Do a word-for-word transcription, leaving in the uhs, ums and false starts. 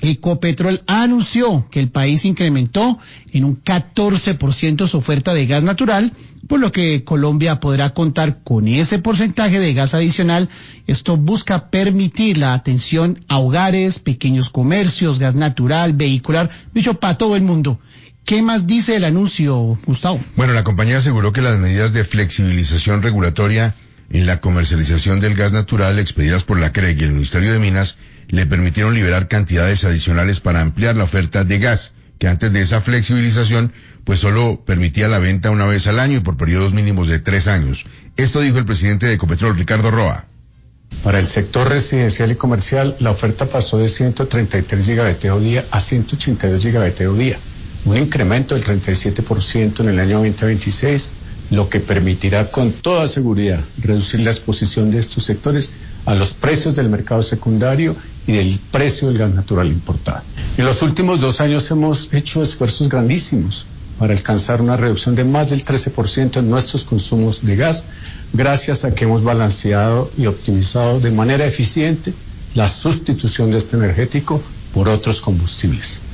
Ecopetrol anunció que el país incrementó en un catorce por ciento su oferta de gas natural, por lo que Colombia podrá contar con ese porcentaje de gas adicional. Esto busca permitir la atención a hogares, pequeños comercios, gas natural, vehicular, dicho para todo el mundo. ¿Qué más dice el anuncio, Gustavo? Bueno, la compañía aseguró que las medidas de flexibilización regulatoria en la comercialización del gas natural expedidas por la C R E G y el Ministerio de Minas le permitieron liberar cantidades adicionales para ampliar la oferta de gas, que antes de esa flexibilización pues solo permitía la venta una vez al año y por periodos mínimos de tres años. Esto dijo el presidente de Ecopetrol, Ricardo Roa. Para el sector residencial y comercial, la oferta pasó de ciento treinta y tres gigavatio día a ciento ochenta y dos gigavatio día, un incremento del treinta y siete por ciento en el año veinte veintiséis, lo que permitirá con toda seguridad reducir la exposición de estos sectores a los precios del mercado secundario y del precio del gas natural importado. En los últimos dos años hemos hecho esfuerzos grandísimos para alcanzar una reducción de más del trece por ciento en nuestros consumos de gas, gracias a que hemos balanceado y optimizado de manera eficiente la sustitución de este energético por otros combustibles.